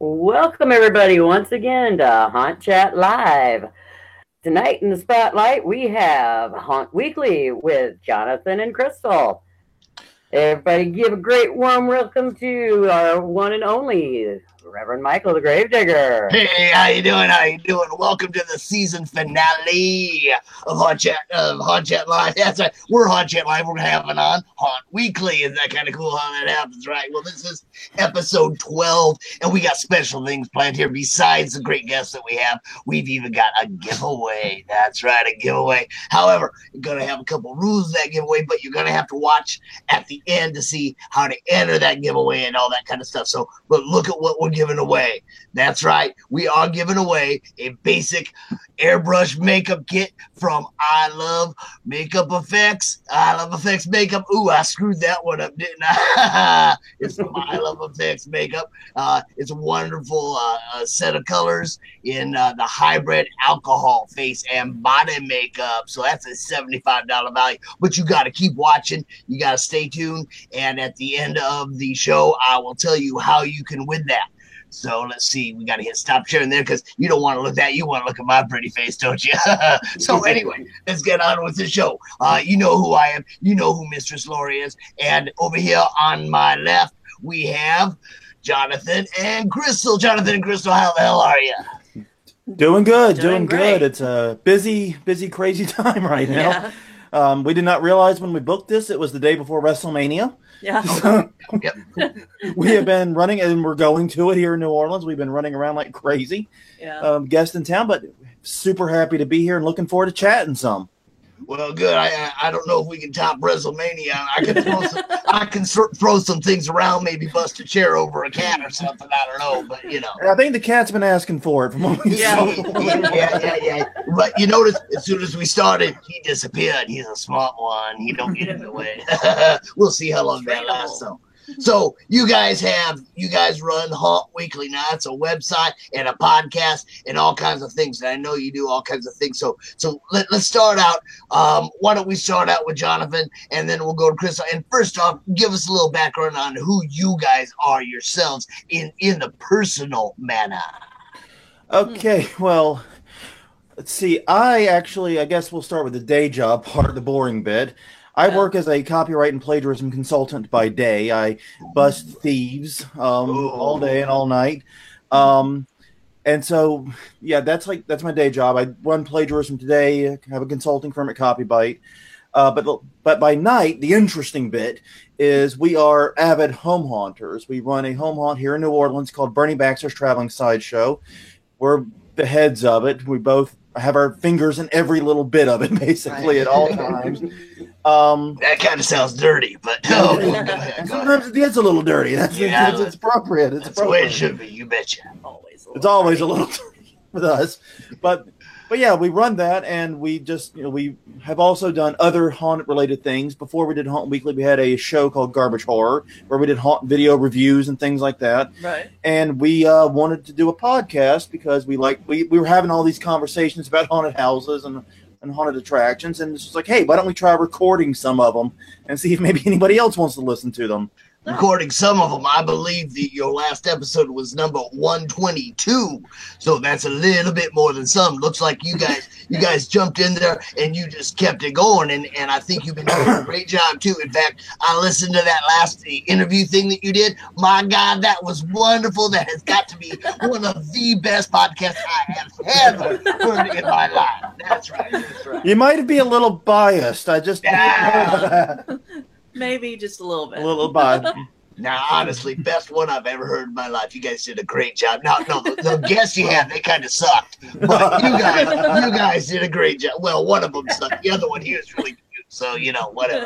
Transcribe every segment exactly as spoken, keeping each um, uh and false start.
Welcome, everybody, once again to Haunt Chat Live. Tonight in the spotlight, we have Haunt Weekly with Jonathan and Crystal. Everybody, give a great warm welcome to our one and only Reverend Michael the Gravedigger. Hey, how you doing? How you doing? Welcome to the season finale of Haunt Chat, of Haunt Chat Live. That's right. We're Haunt Chat Live. We're having on Haunt Weekly. Is that kind of cool how that happens, right? Well, this is episode twelve, and we got special things planned here. Besides the great guests that we have, we've even got a giveaway. That's right, a giveaway. However, you're going to have a couple rules of that giveaway, but you're going to have to watch at the end to see how to enter that giveaway and all that kind of stuff. So, but look at what we're giving away. That's right. We are giving away a basic airbrush makeup kit from I Love Makeup Effects. I Love Effects Makeup. Ooh, I screwed that one up, didn't I? It's from I Love Effects Makeup. Uh, it's a wonderful uh, uh, set of colors in uh, the hybrid alcohol face and body makeup. So that's a seventy-five dollars value. But you got to keep watching. You got to stay tuned. And at the end of the show, I will tell you how you can win that. So let's see. We got to hit stop sharing there because you don't want to look at that. You want to look at my pretty face, don't you? So anyway, let's get on with the show. Uh, you know who I am. You know who Mistress Lori is. And over here on my left, we have Jonathan and Crystal. Jonathan and Crystal, how the hell are you? Doing good. Doing Doing, good. It's a busy, busy, crazy time right now. Yeah. Um, we did not realize when we booked this, it was the day before WrestleMania. Yeah. So Yep. we have been running, and we're going to it here in New Orleans. We've been running around like crazy. Yeah. Um, guest in town, but super happy to be here and looking forward to chatting some. Well, good. I I- I don't know if we can top WrestleMania. I can throw some, I can sor- throw some things around, maybe bust a chair over a cat or something. I don't know, but you know. And I think the cat's been asking for it from what we Yeah. saw. yeah, yeah, yeah, yeah. But you notice as soon as we started, he disappeared. He's a smart one. He don't get in the way. We'll see how long that lasts. So, so you guys have you guys run Haunt Weekly now. It's a website and a podcast and all kinds of things. And I know you do all kinds of things. So, so let, let's start out. Um, why don't we start out with Jonathan, and then we'll go to Crystal. And first off, give us a little background on who you guys are yourselves in in the personal manner. Okay, well, let's see. I actually, I guess we'll start with the day job part, the boring bit. I Yeah. work as a copyright and plagiarism consultant by day. I bust thieves um, Ooh. all day and all night. Um, and so, yeah, that's like that's my day job. I run plagiarism today. Have a consulting firm at Copybyte. Uh, but but by night, the interesting bit is we are avid home haunters. We run a home haunt here in New Orleans called Bernie Baxter's Traveling Sideshow. We're the heads of it. We both have our fingers in every little bit of it, basically, at all times. Um, That kind of sounds dirty, but no. Go ahead, go ahead. sometimes it gets a little dirty. That's, Yeah, it's, it's appropriate. It's That's the way it appropriate. should be, you betcha. Always. It's always a little dirty with us, but but yeah, we run that, and we just you know we have also done other haunt related things. Before we did Haunt Weekly, we had a show called Garbage Horror where we did haunt video reviews and things like that. Right. And we uh, wanted to do a podcast because we like we, we were having all these conversations about haunted houses and, and haunted attractions, and it's just like, hey, why don't we try recording some of them and see if maybe anybody else wants to listen to them? Recording some of them, I believe the, your last episode was number one twenty-two, so that's a little bit more than some. Looks like you guys, you guys jumped in there and you just kept it going, and, and I think you've been doing a great job too. In fact, I listened to that last interview thing that you did. My God, that was wonderful. That has got to be one of the best podcasts I have ever heard in my life. That's right. That's right. You might be a little biased. I just Yeah. Maybe just a little bit. a little biased. Now, honestly, best one I've ever heard in my life. You guys did a great job. No, no, the, the guests you had, they kind of sucked. But you guys, you guys did a great job. Well, one of them sucked. The other one, he was really cute. So, you know, whatever.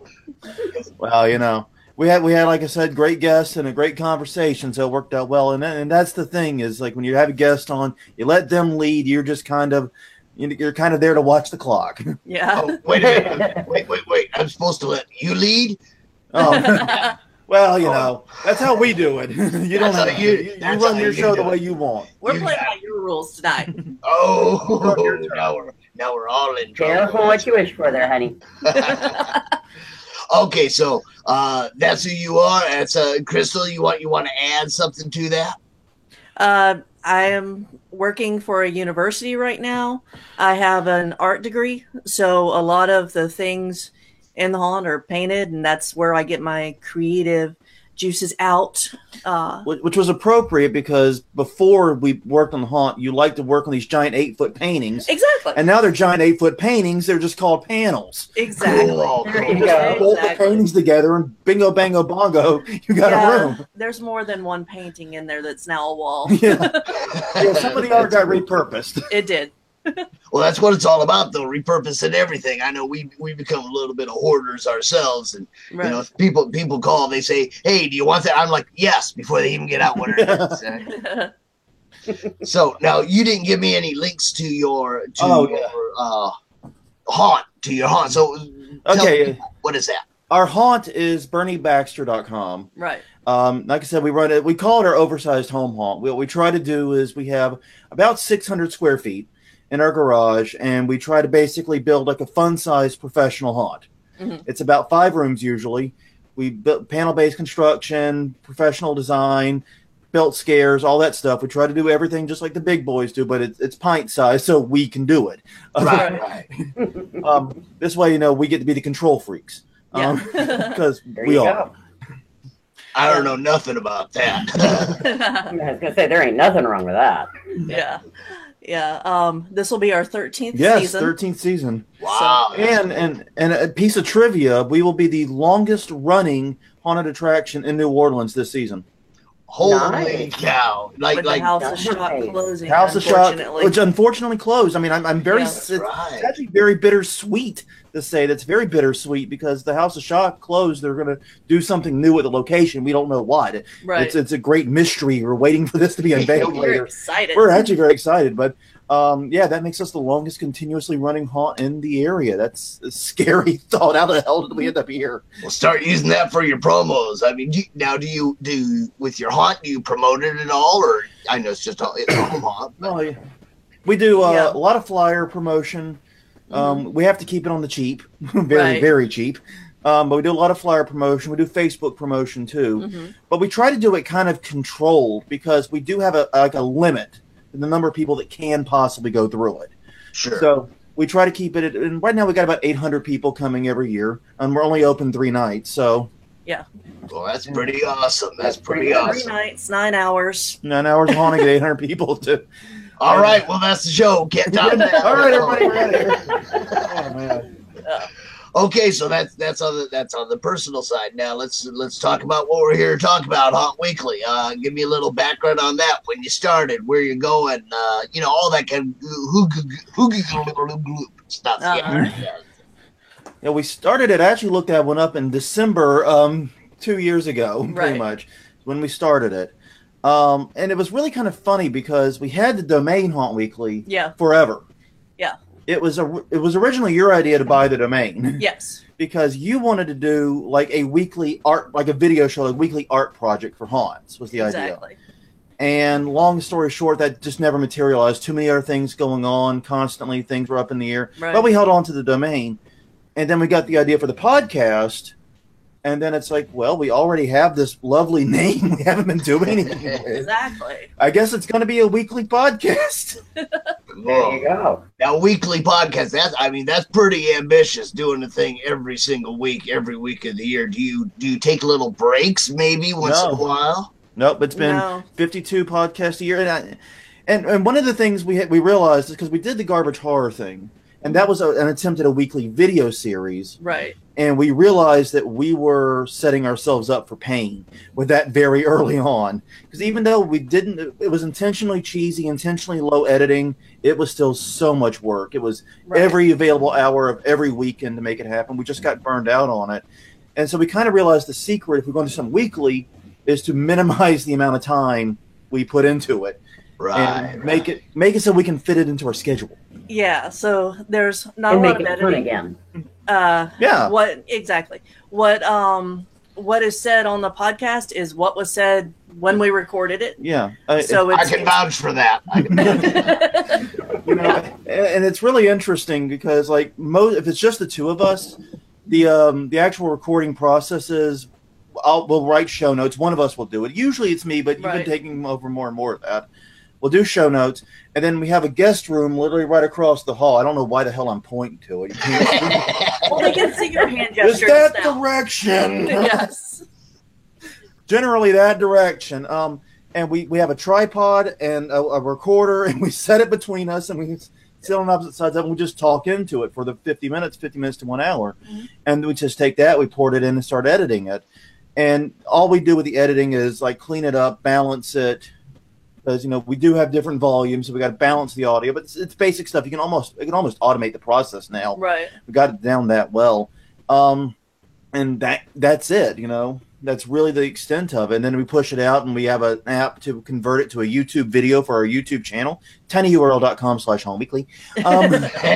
Well, you know, we had we had like I said, great guests and a great conversation, so it worked out well. And and that's the thing is like when you have a guest on, you let them lead. You're just kind of you're kind of there to watch the clock. Yeah. Oh, wait a minute. Wait, wait, wait. I'm supposed to let you lead? Oh, well, you know, that's how we do it. You don't That's how have you- you, you, that's run how your you show do the it. way you want. We're You playing got by your rules tonight. Oh, now we're, now we're all in Careful trouble. what you wish for there, honey. Okay, so uh, that's who you are. That's uh, Crystal. You want you want to add something to that? Uh, I am working for a university right now. I have an art degree, so a lot of the things in the haunt are painted, and that's where I get my creative juices out. Uh, Which was appropriate because before we worked on the haunt, you liked to work on these giant eight foot paintings. exactly. And now they're giant eight foot paintings. They're just called panels. exactly. Cool. There you go. Bolt the Exactly. paintings together and bingo, bango, bongo, you got Yeah, a room. there's more than one painting in there that's now a wall. Yeah. yeah, some of the art got repurposed. It did. Well, that's what it's all about, though. Repurposing everything. I know we we become a little bit of hoarders ourselves, and Right. you know, if people people call, they say, "Hey, do you want that?" I'm like, "Yes," before they even get out what it is. So now you didn't give me any links to your to Oh, your yeah. uh, haunt to your haunt. So tell Okay. me, what is that? Our haunt is bernie baxter dot com. Right. Um, like I said, we run it. We call it our oversized home haunt. What we try to do is we have about six hundred square feet in our garage, and we try to basically build like a fun-sized professional haunt. Mhm. It's about five rooms usually. We built panel-based construction, professional design, built scares, all that stuff. We try to do everything just like the big boys do, but it's, it's pint-sized, so we can do it. Right, right. Um, this way, you know, we get to be the control freaks. Yeah. Because There we you are. go. I don't know nothing about that. I was gonna say there ain't nothing wrong with that. yeah. Yeah. Um, this will be our thirteenth Yes, season. thirteenth season. Wow. And and and a piece of trivia: we will be the longest running haunted attraction in New Orleans this season. Holy Nice. cow! Like With like the House of Shock Nice. closing, House of Shock, unfortunately. which unfortunately closed. I mean, I'm I'm very Yeah. it's, right. it's actually very bittersweet to say that's very bittersweet because the House of Shock closed. They're going to do something new at the location. We don't know what. Right. It's it's a great mystery. We're waiting for this to be unveiled We're later. excited. We're actually very excited, but um, yeah, that makes us the longest continuously running haunt in the area. That's a scary thought. How the hell did we end up here? We'll start using that for your promos. I mean, do, now do you do with your haunt? Do you promote it at all, or I know it's just a, it's a home haunt. but- Well, yeah. We do uh, Yeah. a lot of flyer promotion. Um, We have to keep it on the cheap, very, Right. very cheap. Um, but we do a lot of flyer promotion. We do Facebook promotion too. Mhm. But we try to do it kind of controlled because we do have a like a limit in the number of people that can possibly go through it. Sure. So we try to keep it. At, and right now we got about eight hundred people coming every year, and we're only open three nights. So well, that's pretty awesome. That's That's pretty pretty Three awesome. nights, nine hours. nine hours of haunting at eight hundred people. To All right. Well, that's the show. Get down there. all right, everybody, we're out of here. Oh man. Okay, so that's that's on the that's on the personal side. Now let's let's talk about what we're here to talk about. Haunt Weekly. Uh, give me a little background on that. When you started, where you're going. Uh, you know, all that kind of hoogie stuff. Yeah. Uh-huh. yeah. Yeah, we started it. I actually looked that one up in December, um, two years ago, pretty Right. much when we started it. Um, and it was really kind of funny because we had the domain Haunt Weekly Yeah. forever. Yeah. It was a. It was originally your idea to buy the domain Yes. because you wanted to do like a weekly art, like a video show, a weekly art project for haunts was the idea. Exactly. And long story short, that just never materialized. Too many other things going on constantly. Things were up in the air. Right. But we held on to the domain. And then we got the idea for the podcast. And then it's like, well, we already have this lovely name. We haven't been doing anything with. Exactly. I guess it's going to be a weekly podcast. There you go. Now, weekly podcast. That's I mean, that's pretty ambitious. Doing the thing every single week, every week of the year. Do you do you take little breaks maybe once in a No. while? Nope, it's been No. fifty-two podcasts a year. And, I, and, and one of the things we had, we realized is because we did the garbage horror thing. And that was a, an attempt at a weekly video series. Right. And we realized that we were setting ourselves up for pain with that very early on. Because even though we didn't, it was intentionally cheesy, intentionally low editing, it was still so much work. It was Right. every available hour of every weekend to make it happen. We just got burned out on it. And so we kind of realized the secret, if we're going to do something weekly, is to minimize the amount of time we put into it. Right. And make it make it so we can fit it into our schedule. Yeah. So there's not And a lot make of it fun editing. again. Uh, Yeah. What exactly? What um what is said on the podcast is what was said when we recorded it. Yeah. I- So I it's, can vouch for that. I can you know, and it's really interesting because like most, if it's just the two of us, the um the actual recording process is I'll, we'll write show notes. One of us will do it. Usually it's me, but you've Right. been taking over more and more of that. We'll do show notes, and then we have a guest room literally right across the hall. I don't know why the hell I'm pointing to it. You can't Well, they can see your hand It's gestures that now. direction. Yes. Generally that direction. Um, and we, we have a tripod and a, a recorder, and we set it between us, and we sit on opposite sides of it, and we just talk into it for the fifty minutes, fifty minutes to one hour. Mhm. And we just take that, we port it in and start editing it. And all we do with the editing is like clean it up, balance it. Because, you know, we do have different volumes, so we got to balance the audio, but it's, it's basic stuff. You can almost, you can almost automate the process now. Right. We got it down that well. Um, and that, that's it, you know, that's really the extent of it. And then we push it out, and we have an app to convert it to a YouTube video for our YouTube channel, tinyurl.com slash home weekly. Um,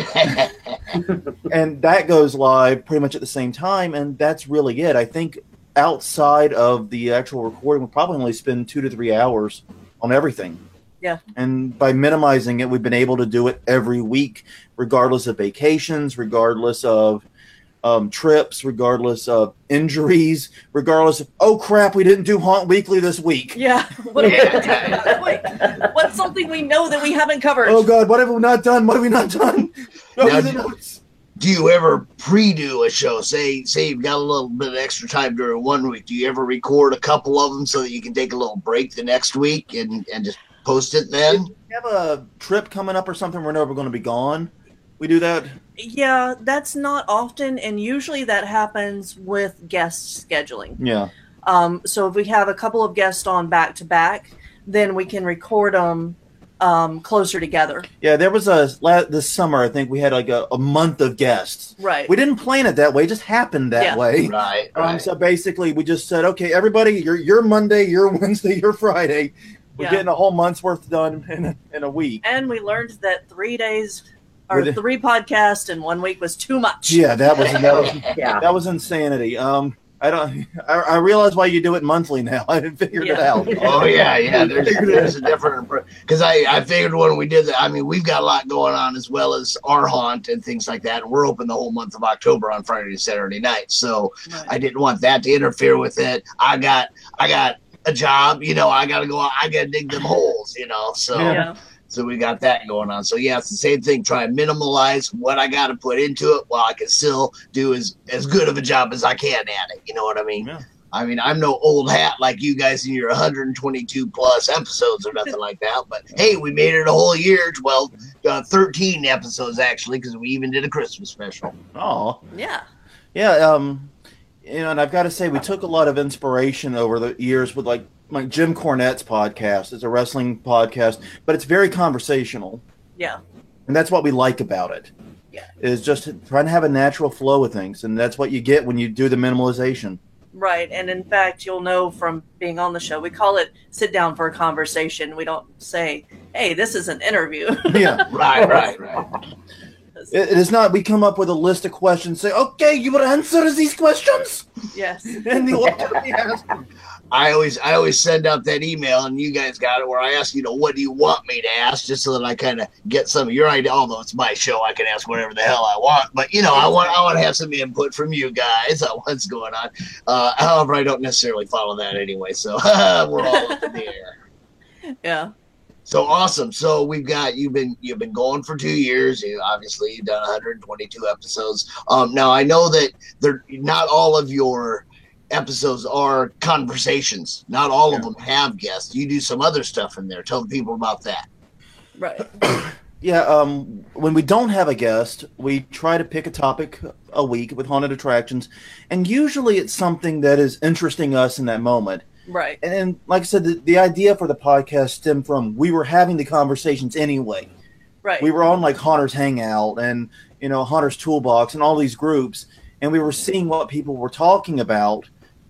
and that goes live pretty much at the same time. And that's really it. I think outside of the actual recording, we'll probably only spend two to three hours on everything. Yeah. And by minimizing it, we've been able to do it every week, regardless of vacations, regardless of um, trips, regardless of injuries, regardless of, oh crap, we didn't do Haunt Weekly this week. Yeah. What Yeah. Wait, what's something we know that we haven't covered? Oh God, what have we not done? What have we not done? Oh, Now, the do- notes. Do you ever pre-do a show? Say, say you've got a little bit of extra time during one week. Do you ever record a couple of them so that you can take a little break the next week and, and just post it then? If we have a trip coming up or something, we're never going to be gone. We do that. Yeah, that's not often, and usually that happens with guest scheduling. Yeah. Um, so if we have a couple of guests on back to back, then we can record them um, closer together. Yeah, there was a la- this summer. I think we had like a, a month of guests. Right. We didn't plan it that way; it just happened that Yeah. way. Right, Um, right. so basically, we just said, "Okay, everybody, you're you're Monday, you're Wednesday, you're Friday. We're Yeah. getting a whole month's worth done in a, in a week." And we learned that three days or With it- three podcasts in one week was too much. Yeah, that was that was, Yeah. that was insanity. Um, I don't. I, I realize why you do it monthly now. I figured it Yeah. out. Oh yeah, yeah. There's there's a different because I I figured when we did that. I mean, we've got a lot going on as well as our haunt and things like that. And we're open the whole month of October on Friday and Saturday nights. So Right. I didn't want that to interfere with it. I got I got a job. You know, I got to go out. I got to dig them holes. You know, so. Yeah. So we got that going on. So yeah, it's the same thing. Try and minimalize what I got to put into it while I can still do as, as good of a job as I can at it. You know what I mean? Yeah. I mean, I'm no old hat like you guys in your one hundred twenty-two plus episodes or nothing like that. But hey, we made it a whole year. Well, uh, thirteen episodes actually, because we even did a Christmas special. Oh, Yeah. yeah. Um, you know, and I've got to say, we took a lot of inspiration over the years with like like Jim Cornette's podcast. It's a wrestling podcast, but it's very conversational. Yeah. And that's what we like about it. Yeah. Is just trying to have a natural flow of things, and that's what you get when you do the minimalization. Right. And in fact, you'll know from being on the show, we call it sit down for a conversation. We don't say, hey, this is an interview. Yeah. Right, right, right. It, it is not. We come up with a list of questions. Say, okay, you will answer these questions Yes. in the order we ask them. I always I always send out that email, and you guys got it, where I ask, you know, what do you want me to ask, just so that I kind of get some of your idea. Although it's my show, I can ask whatever the hell I want. But you know, I want I want to have some input from you guys on what's going on. Uh, however, I don't necessarily follow that anyway, so we're all up in the air. Yeah. So awesome. So we've got you've been you've been going for two years. You obviously you've done one hundred twenty-two episodes. Um, now I know that they're not all of your episodes are conversations. Not all of them have guests. You do some other stuff in there. Tell the people about that. Right. Yeah, um, when we don't have a guest, we try to pick a topic a week with haunted attractions, and usually it's something that is interesting us in that moment. Right. And, and like I said, the, the idea for the podcast stemmed from we were having the conversations anyway. Right. We were on like Haunters Hangout and, you know, Haunters Toolbox and all these groups, and we were seeing what people were talking about,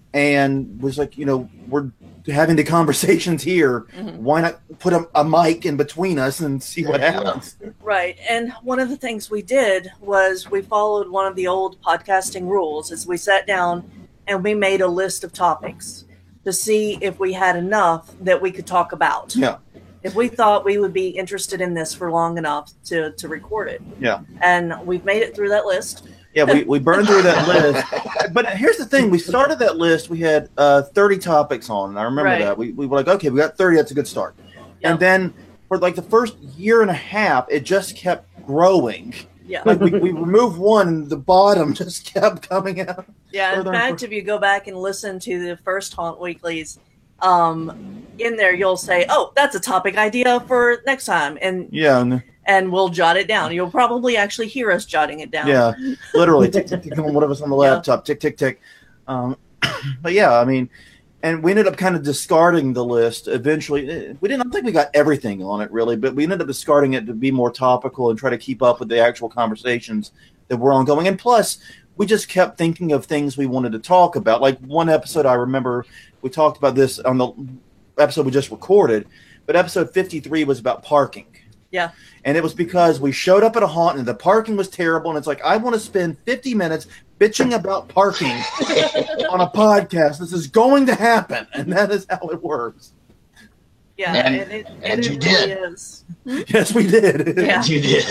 and was like, you know, we're having the conversations here. Mhm. Why not put a, a mic in between us and see what There you go. happens? Right. And one of the things we did was we followed one of the old podcasting rules is we sat down and we made a list of topics to see if we had enough that we could talk about. Yeah. If we thought we would be interested in this for long enough to, to record it. Yeah. And we've made it through that list. Yeah, we, we burned through that list. But here's the thing. We started that list. We had uh, thirty topics on. And I remember Right. that. We, we were like, okay, we got thirty. That's a good start. Yeah. And then for like the first year and a half, it just kept growing. Yeah. Like we, we removed one and the bottom just kept coming out. Yeah, in further and fact, fur- if you go back and listen to the first Haunt Weeklies, um, in there you'll say, "Oh, that's a topic idea for next time," and Yeah. And, and we'll jot it down. You'll probably actually hear us jotting it down. yeah. Literally, tick, tick, tick, on one of us on the Yeah. laptop. Tick, tick, tick. Um, but yeah, I mean, and we ended up kind of discarding the list eventually. Eh, We didn't I don't think we got everything on it really, but we ended up discarding it to be more topical and try to keep up with the actual conversations that were ongoing. And plus, we just kept thinking of things we wanted to talk about. Like one episode, I remember we talked about this on the episode we just recorded, but episode fifty-three was about parking. Yeah. And it was because we showed up at a haunt and the parking was terrible. And it's like, I want to spend fifty minutes bitching about parking on a podcast. This is going to happen. And that is how it works. Yeah, And- and, it, and and you it did. really is. Yes, we did. Yeah. You did.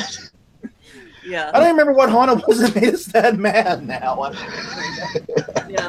Yeah, I don't remember what haunt it was that made us that mad now. yeah.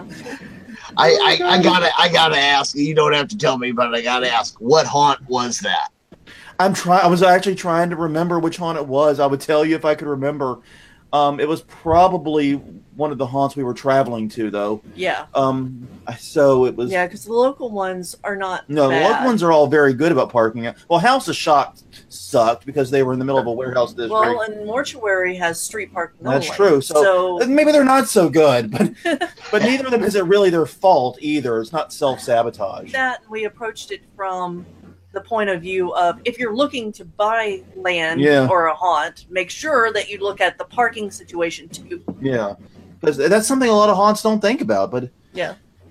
I, I, I gotta I gotta ask. You don't have to tell me, but I gotta ask. What haunt was that? I'm trying. I was actually trying to remember which haunt it was. I would tell you if I could remember. Um, it was probably one of the haunts we were traveling to, though. Yeah, Um, I- so it was. yeah, because the local ones are not No, the bad. local ones are all very good about parking. Well, House of Shock sucked because they were in the middle of a warehouse district. Well, and Mortuary has street parking That's only. true. So, So, maybe they're not so good, but but neither of them is it really their fault either. It's not self sabotage. that we approached it from the point of view of if you're looking to buy land Yeah. or a haunt, make sure that you look at the parking situation too. Yeah, because that's something a lot of haunts don't think about. But Yeah.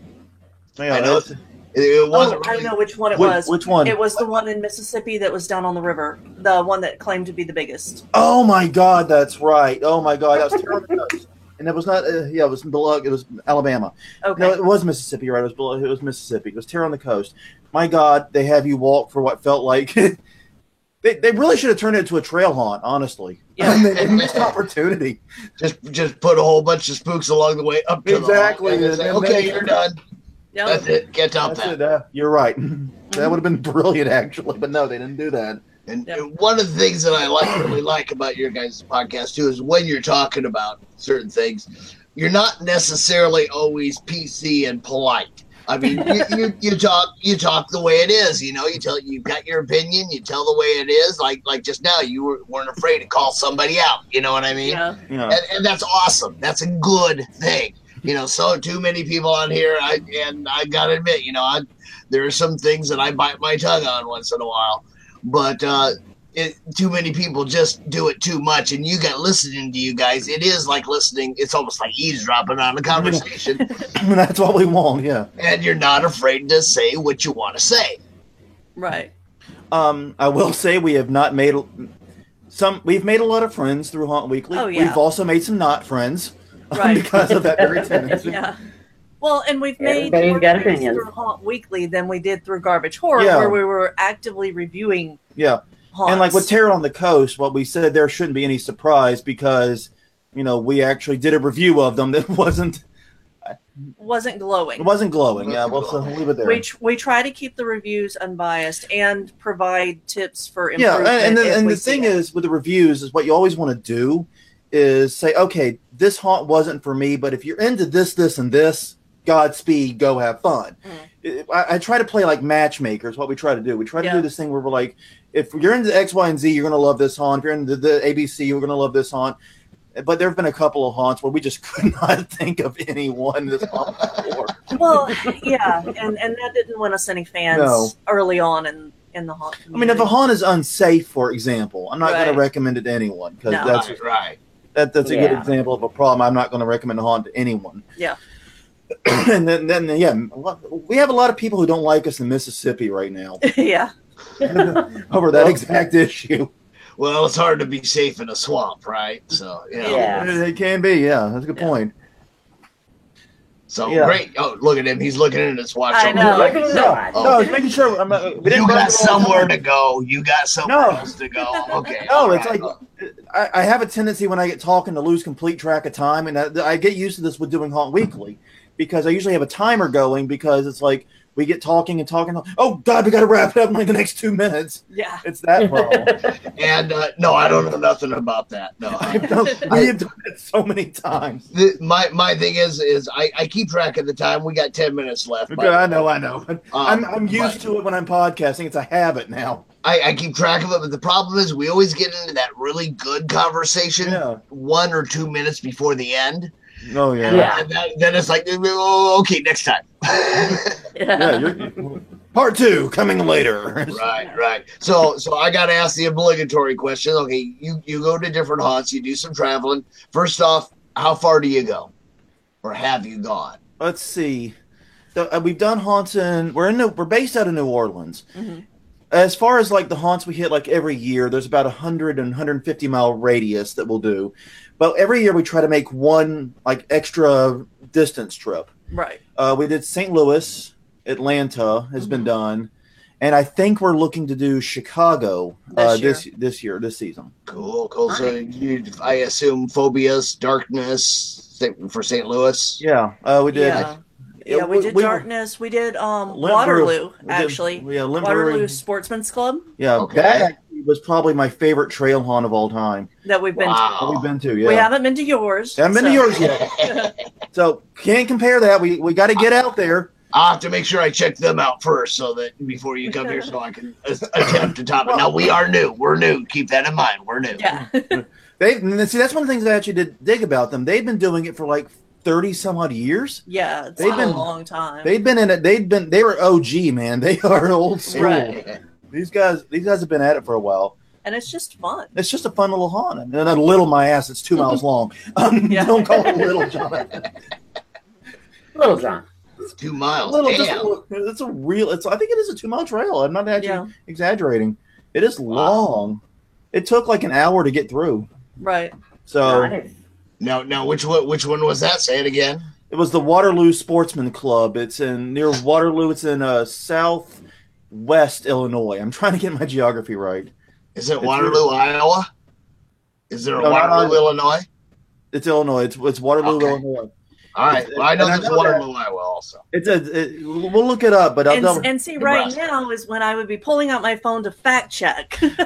yeah, I know. that's- It, it Oh, wasn't I really. know which one it Which- was. which one? It was the one in Mississippi that was down on the river. The one that claimed to be the biggest. Oh my God, that's right. Oh my God, that was terrible. And it was not. Uh, yeah, it was below. It was Alabama. Okay. No, it was Mississippi. You're right. It was below. It was Mississippi. It was Terror on the Coast. My God, they have you walk for what felt like. they they really should have turned it into a trail haunt. Honestly, Yeah. they, they missed opportunity. Just just put a whole bunch of spooks along the way up to Exactly. the haunt and say, And okay, then- you're done. Yeah. That's it. Get up That's that. it, uh, you're right. That would have been brilliant, actually. But no, they didn't do that. And Yep. and one of the things that I like really like about your guys' podcast too is when you're talking about certain things, you're not necessarily always P C and polite. I mean, you, you, you talk you talk the way it is. You know, you tell you've got your opinion. You tell the way it is. Like like just now, you were, weren't afraid to call somebody out. You know what I mean? Yeah. You know, and, and that's awesome. That's a good thing. You know, so too many people on here, I and I gotta admit, you know, I, there are some things that I bite my tongue on once in a while, but uh, it, too many people just do it too much. And you got listening to you guys, it is like listening. It's almost like eavesdropping on a conversation, that's what we want. Yeah. and you're not afraid to say what you want to say. Right. Um, I will say we have not made some. We've made a lot of friends through Haunt Weekly. Oh, yeah. We've also made some not friends um, Right. because of that very tendency. Yeah. Well, and we've made Everybody's more got friends opinions. through Haunt Weekly than we did through Garbage Horror, Yeah. where we were actively reviewing Yeah. haunts. And like with Terror on the Coast, what we said there shouldn't be any surprise because you know we actually did a review of them that wasn't wasn't glowing. it wasn't glowing. Yeah, well, so we'll leave it there. We, tr- we try to keep the reviews unbiased and provide tips for Yeah, improvement. and, and the, if and we the thing see it. is with the reviews is what you always want to do is say, okay, this haunt wasn't for me, but if you're into this, this, and this, Godspeed, go have fun. Mm. I, I try to play like matchmakers. What we try to do, we try to Yeah. do this thing where we're like, if you're into X, Y, and Z, you're going to love this haunt. If you're into the A B C, you're going to love this haunt. But there have been a couple of haunts where we just could not think of anyone this haunt before. Well, yeah, and, and that didn't win us any fans No. early on in, in the haunt I community. mean, if a haunt is unsafe, for example, I'm not going Right. to recommend it to anyone because No. that's Right, right. that, that's a good Yeah. example of a problem. I'm not going to recommend a haunt to anyone. Yeah. and then, then, yeah, we have a lot of people who don't like us in Mississippi right now yeah. over that exact issue. Well, it's hard to be safe in a swamp, right? So, you know. Yeah. It can be, yeah. That's a good Yeah. point. So Yeah. great. Oh, look at him. He's looking at his watch. I over know. there. Look at No, that. no, I was making sure. I'm, uh, we didn't You run got through all the somewhere time. to go. You got somewhere No. else to go. Okay. No, all it's right. like I, I have a tendency when I get talking to lose complete track of time, and I, I get used to this with doing Haunt Weekly because I usually have a timer going because it's like we get talking and talking. Oh God, we got to wrap it up in like the next two minutes. Yeah. It's that problem. And uh, no, I don't know nothing about that. No. I've done, we have done it so many times. The, my my thing is is I, I keep track of the time. We got ten minutes left. Okay, I know, I know. I'm I'm Um, used but- to it when I'm podcasting. It's a habit now. I, I keep track of it, but the problem is we always get into that really good conversation Yeah. one or two minutes before the end. Oh yeah. Yeah. And that, then it's like, oh, okay, next time. Yeah, you're, part two coming later. Right, right. So, so I got to ask the obligatory question. Okay, you you go to different haunts, you do some traveling. First off, how far do you go, or have you gone? Let's see. So, uh, we've done haunts in. We're in. New, we're based out of New Orleans. hmm As far as like the haunts we hit like every year, there's about a hundred and hundred fifty mile radius that we'll do. But every year we try to make one like extra distance trip. Right. Uh, we did Saint Louis, Atlanta has been done, and I think we're looking to do Chicago uh, This year. this this year, this season. Cool, cool. So you, I assume phobias, darkness for Saint Louis. Yeah, uh, we did. Yeah. Yeah, we did we were- Darkness. We did um, Limp Waterloo, Brew- we did- actually. yeah, Limp Waterloo Brewery. Sportsman's Club Yeah, Okay. that actually was probably my favorite trail haunt of all time. that we've been Wow. That we've been to. to. Yeah, We haven't been to yours. haven't been to so- yours yet. So can't compare that. We we got to get out there. I'll have to make sure I check them out first, so that before you come here, so I can uh, attempt to top it. Now we are new. We're new. Keep that in mind. We're new. Yeah. They and see that's one of the things I actually did dig about them. They've been doing it for like thirty some odd years. yeah, it's They've been been- a long time. They've been in it. They've been. They were O G, man. They are old school. Right. These guys. These guys have been at it for a while. and it's just fun. It's just a fun little haunt. And not little my ass. It's two miles long. Um, Yeah. Don't call it little, John. Little John. It's two miles. Little, just a Damn. little, it's a real. It's. I think it is a two mile trail. I'm not actually Yeah. exaggerating. It is long. It took like an hour to get through. Right. So Nice. Now, now, which one? Which one was that? Say it again. it was the Waterloo Sportsman Club. It's in near Waterloo. It's in uh, southwest Illinois. I'm trying to get my geography right. Is it It's Waterloo, Iowa? Is there a No, not Waterloo, Iowa. Illinois? It's Illinois. It's it's Waterloo, Okay. Illinois. All right. Well, I know And I there's know Waterloo, Iowa also. It's a. It, we'll look it up, but I'll And, double. and see, right Nebraska. now is when I would be pulling out my phone to fact check, like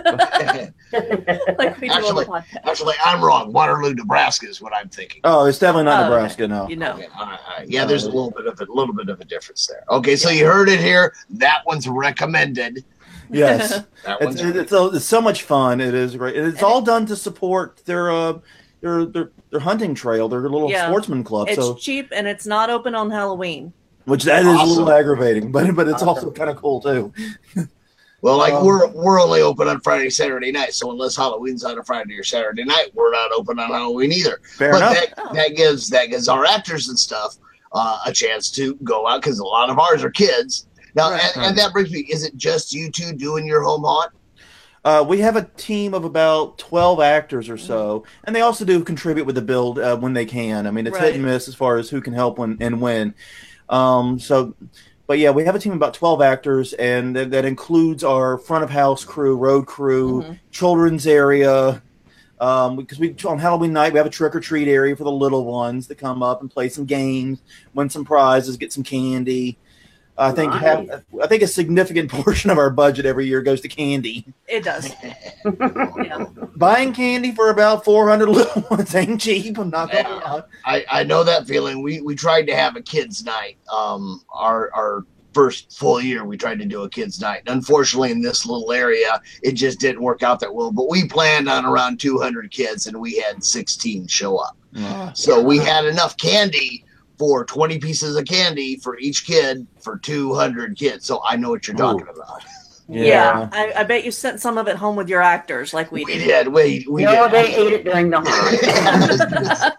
we do on Actually- the podcast. Actually, I'm wrong. Waterloo, Nebraska is what I'm thinking. Oh, it's definitely not Oh, okay. Nebraska. No. You know. Okay, all right, all right. Yeah, there's a little bit of a little bit of a difference there. Okay, so you heard it here. That one's recommended. Yes. That It's, one's it's, it's, so- it's so much fun. It is great. And it's all done to support their uh their their, their hunting trail, their little Yeah. sportsman club. It's so cheap and it's not open on Halloween. which that is a little Awesome. aggravating, but but it's also kind of cool too. well, like Um, we're we're only open on Friday, Saturday night. So unless Halloween's on a Friday or Saturday night, we're not open on Halloween either. Fair but enough. that, Oh. that gives that gives our actors and stuff uh, a chance to go out because a lot of ours are kids. Now, Right. and, and that brings me: is it just you two doing your home haunt? Uh, we have a team of about twelve actors or so, and they also do contribute with the build uh, when they can. I mean, it's hit Right. and miss as far as who can help when and when. Um, so, but yeah, we have a team of about twelve actors, and that, that includes our front of house crew, road crew, Mhm. children's area. Um, because we on Halloween night we have a trick or treat area for the little ones that come up and play some games, win some prizes, get some candy. I think Nice. have, I think a significant portion of our budget every year goes to candy. It does. Yeah. Buying candy for about four hundred little ones ain't cheap. I'm not gonna Yeah. lie. I, I know that feeling. We we tried to have a kids' night. Um, our our first full year, we tried to do a kids' night. Unfortunately, in this little area, it just didn't work out that well. But we planned on around two hundred kids, and we had sixteen show up. So we had enough candy for twenty pieces of candy for each kid for two hundred kids. So I know what you're talking about. Yeah. I, I bet you sent some of it home with your actors like we We did. did. We we no, did. they ate it during the haunt.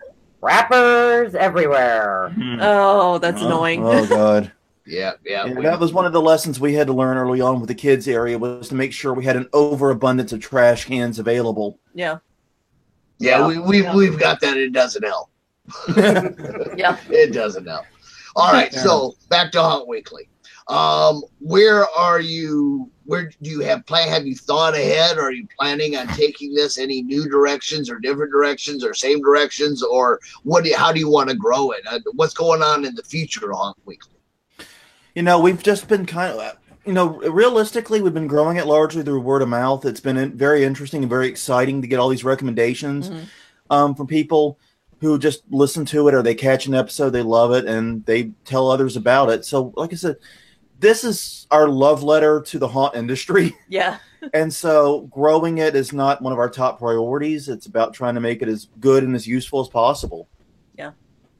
Wrappers everywhere. Oh, that's Oh, annoying. Oh god. yeah, yeah. Yeah, we- that was one of the lessons we had to learn early on with the kids area was to make sure we had an overabundance of trash cans available. Yeah. yeah, we, we've, Yeah. we've got that. It doesn't help. Yeah. It doesn't help. All right, Yeah. so back to Haunt Weekly. Um, where are you? Where do you have plan? Have you thought ahead? Are you planning on taking this any new directions or different directions or same directions, or what? Do you, how do you want to grow it? Uh, what's going on in the future of Haunt Weekly? You know, we've just been kind of, you know, realistically, we've been growing it largely through word of mouth. It's been in- very interesting and very exciting to get all these recommendations Mhm. um, from people who just listen to it or they catch an episode, they love it, and they tell others about it. So, like I said, this is our love letter to the haunt industry. Yeah. And so growing it is not one of our top priorities. It's about trying to make it as good and as useful as possible. Yeah.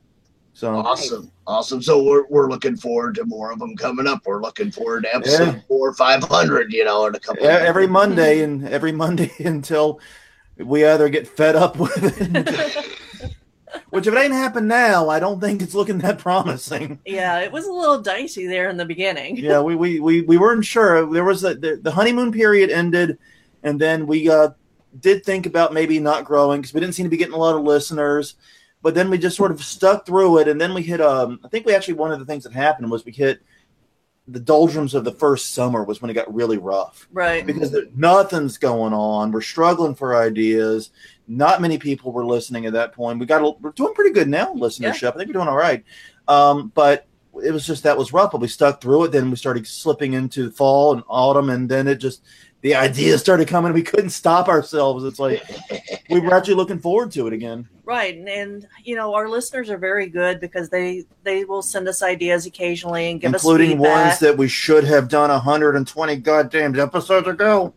So Awesome, awesome. So we're we're looking forward to more of them coming up. We're looking forward to episode Yeah. four, five hundred. You know, in a couple. e- of every Monday and every Monday until we either get fed up with it. Which, if it ain't happened now, I don't think it's looking that promising. Yeah, it was a little dicey there in the beginning. Yeah, we we, we, we weren't sure. There was a, the, the honeymoon period ended, and then we uh, did think about maybe not growing because we didn't seem to be getting a lot of listeners. But then we just sort of stuck through it, and then we hit. Um, I think we actually one of the things that happened was we hit the doldrums of the first summer was when it got really rough Right. because there, nothing's going on. We're struggling for ideas. Not many people were listening at that point. We got a, we're doing pretty good now listenership. I think we're doing all right. Um, but it was just that was rough. But we stuck through it. Then we started slipping into fall and autumn, and then it just the ideas started coming. We couldn't stop ourselves. It's like we were actually looking forward to it again. Right. And, and you know, our listeners are very good because they they will send us ideas occasionally and give Including us feedback. ones that we should have done one hundred twenty goddamn episodes ago.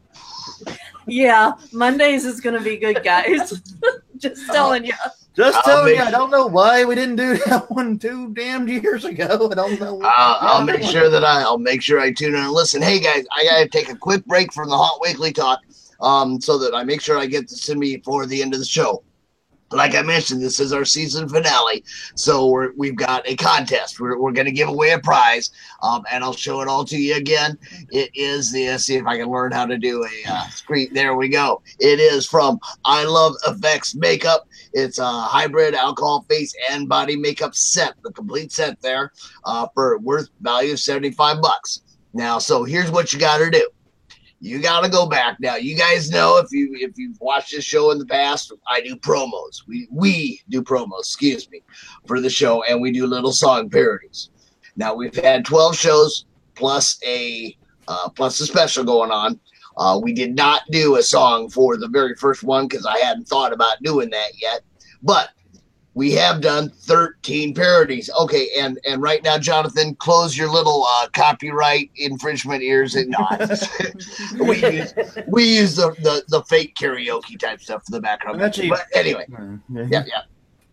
Yeah, Mondays is going to be good, guys. Just telling you. Just I'll telling make- you, I don't know why we didn't do that one two damn years ago. I don't know. I'll, I'll make sure that I, I'll make sure I tune in and listen. Hey guys, I gotta take a quick break from the Haunt Weekly talk, um, so that I make sure I get this in me before the end of the show. Like I mentioned, this is our season finale, so we're, we've got a contest. We're, we're going to give away a prize, um, and I'll show it all to you again. It is the, let's see if I can learn how to do a uh, screen. There we go. It is from I Love Effects Makeup. It's a hybrid alcohol face and body makeup set, the complete set there, uh, for worth value of seventy-five bucks. Now, so here's what you got to do. You got to go back now. You guys know if you if you've watched this show in the past, I do promos. We we do promos, excuse me, for the show, and we do little song parodies. Now we've had twelve shows plus a uh, plus a special going on. Uh, we did not do a song for the very first one because I hadn't thought about doing that yet, but we have done thirteen parodies. Okay, and and right now, Jonathan, close your little uh, copyright infringement ears and nods. we use we use the, the the fake karaoke type stuff for the background. Actually- But anyway, Yeah. yeah, yeah.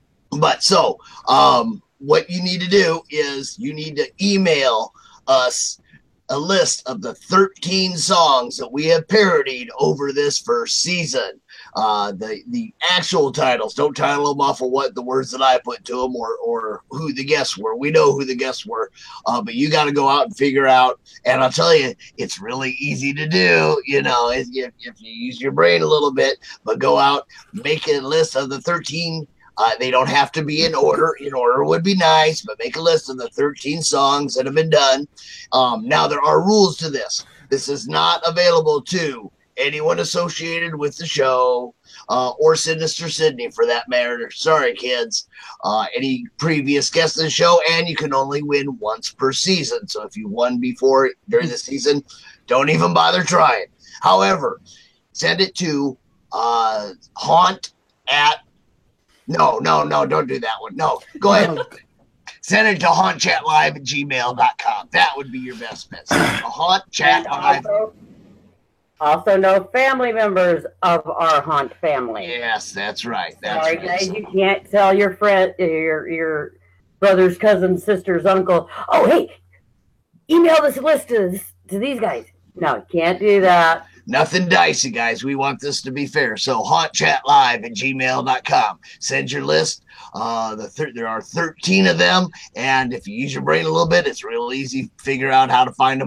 But so, um, what you need to do is you need to email us a list of the thirteen songs that we have parodied over this first season. Uh, the the actual titles, don't title them off of what the words that I put to them or or who the guests were. We know who the guests were, uh, but you got to go out and figure out. And I'll tell you, it's really easy to do. You know, if, if if you use your brain a little bit, but go out, make a list of the thirteen. Uh, they don't have to be in order. In order would be nice, but make a list of the thirteen songs that have been done. Um, now, there are rules to this. This is not available to anyone associated with the show uh, or Sinister Sydney for that matter. Sorry, kids. Uh, any previous guests of the show, and you can only win once per season. So if you won before during the season, don't even bother trying. However, send it to uh, haunt at No, no, no, don't do that one. No, go ahead. Send it to hauntchatlive at gmail dot com. That would be your best bet. Send it to And hauntchatlive. also, also no family members of our haunt family. Yes, that's right. That's Sorry, right. guys, you can't tell your friend, your your brother's cousin, sister's uncle. Oh, hey, email this list to this, to these guys. No, you can't do that. Nothing dicey, guys. We want this to be fair. So hauntchatlive at gmail dot com. Send your list. Uh, the thir- there are thirteen of them, and if you use your brain a little bit, it's real easy to figure out how to find them all.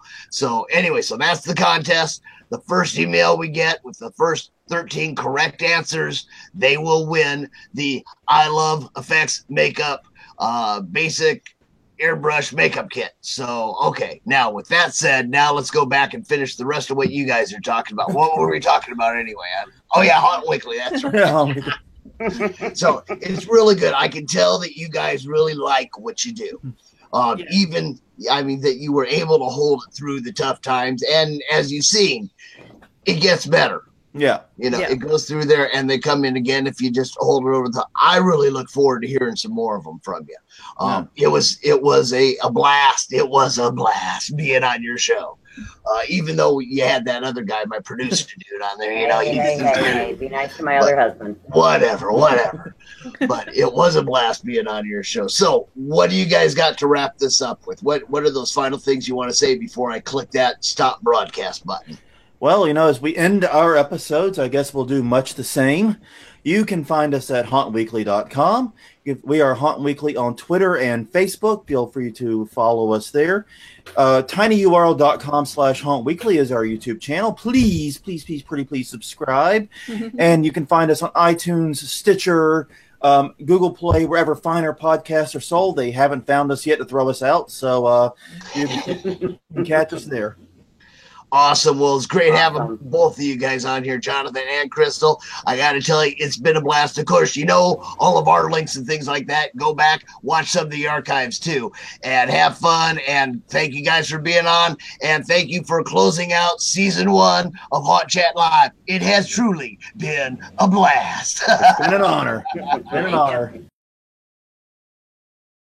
So anyway, so that's the contest. The first email we get with the first thirteen correct answers, they will win the I Love Effects Makeup uh, Basic Airbrush Makeup Kit. So, okay. Now, with that said, now let's go back and finish the rest of what you guys are talking about. What were we talking about anyway? Oh, yeah, Haunt Weekly. That's right. So, it's really good. I can tell that you guys really like what you do. Um, yeah. Even, I mean, that you were able to hold it through the tough times. And as you've seen, it gets better. Yeah. You know, yeah. it goes through there and they come in again if you just hold it over the top. I really look forward to hearing some more of them from you. Um, yeah. It was it was a, a blast. It was a blast being on your show. Uh, even though you had that other guy, my producer dude, on there, you know. Hey, you hey, hey, hey, be nice to my but other husband. Whatever, whatever. But it was a blast being on your show. So what do you guys got to wrap this up with? What What are those final things you want to say before I click that stop broadcast button? Well, you know, as we end our episodes, I guess we'll do much the same. You can find us at haunt weekly dot com. We are Haunt Weekly on Twitter and Facebook. Feel free to follow us there. Uh, tinyurl.com slash Haunt Weekly is our YouTube channel. Please, please, please, pretty please subscribe. And you can find us on iTunes, Stitcher, um, Google Play, wherever finer podcasts are sold. They haven't found us yet to throw us out, so uh, you can catch us there. Awesome. Well, it's great having both of you guys on here, Jonathan and Crystal. I got to tell you, it's been a blast. Of course, you know, all of our links and things like that. Go back, watch some of the archives too, and have fun. And thank you guys for being on. And thank you for closing out season one of Haunt Chat Live. It has truly been a blast. It's been an honor. It's been an honor.